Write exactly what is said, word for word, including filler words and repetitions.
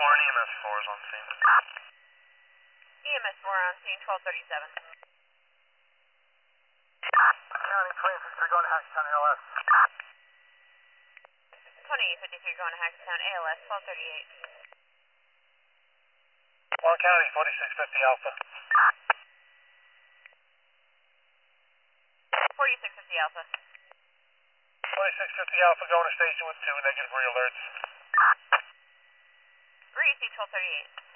four and E M S four is on scene. E M S four on scene, twelve thirty-seven. County twenty-six, they're going to Hackettstown A L S. twenty fifty-three going to Hackettstown A L S, twelve thirty-eight. Long County, forty-six fifty Alpha. forty-six fifty Alpha. forty-six fifty Alpha going to station with two negative re-alerts. Greasy, twelve thirty-eight.